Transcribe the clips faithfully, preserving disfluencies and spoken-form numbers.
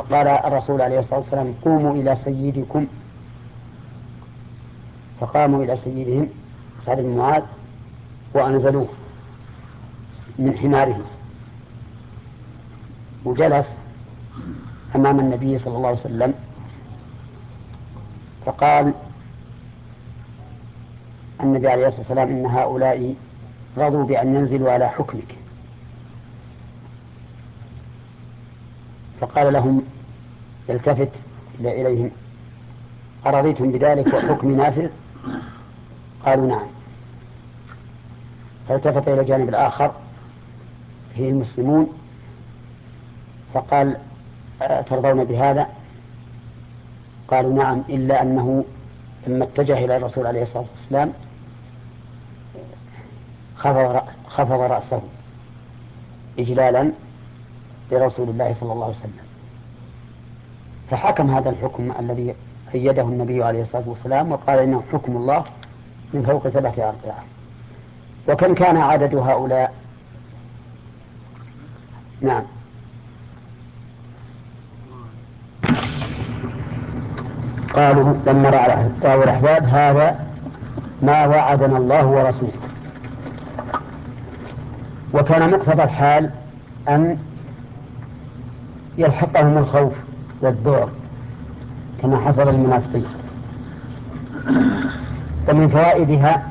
فقال الرسول عليه الصلاة والسلام قوموا إلى سيدكم، فقاموا إلى سيدهم سعد بن معاذ وأنزلوه من حماره وجلس أمام النبي صلى الله عليه وسلم، فقال النبي عليه الصلاة والسلام إن هؤلاء رضوا بأن ينزلوا على حكمك، فقال لهم التفت إليهم أرضيتم بذلك وحكم نافذ؟ قالوا نعم. فالتفت إلى الجانب الآخر فيه المسلمون فقال ترضون بهذا؟ قالوا نعم، إلا أنه لما اتجه إلى الرسول عليه الصلاة والسلام خفض رأسه إجلالا لرسول الله صلى الله عليه وسلم، فحكم هذا الحكم الذي أيده النبي عليه الصلاة والسلام وقال إنه حكم الله من فوق سبعة أرضاع. وكم كان عدد هؤلاء؟ نعم، قالوا لما رأوا الأحزاب هذا ما وعدنا الله ورسوله. وكان مقتضى الحال أن يلحقهم الخوف والذعر كما حصل للمنافقين. ومن فوائدها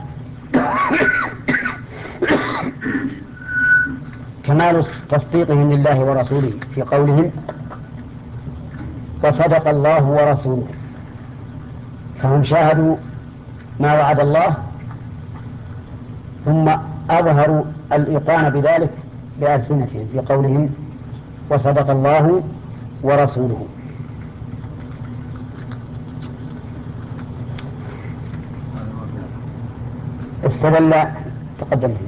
كمال تصديقهم لله ورسوله في قولهم وصدق الله ورسوله، فهم شاهدوا ما وعد الله ثم أظهروا الإيقان بذلك بألسنتهم في قولهم وصدق الله ورسوله. استدل تقدم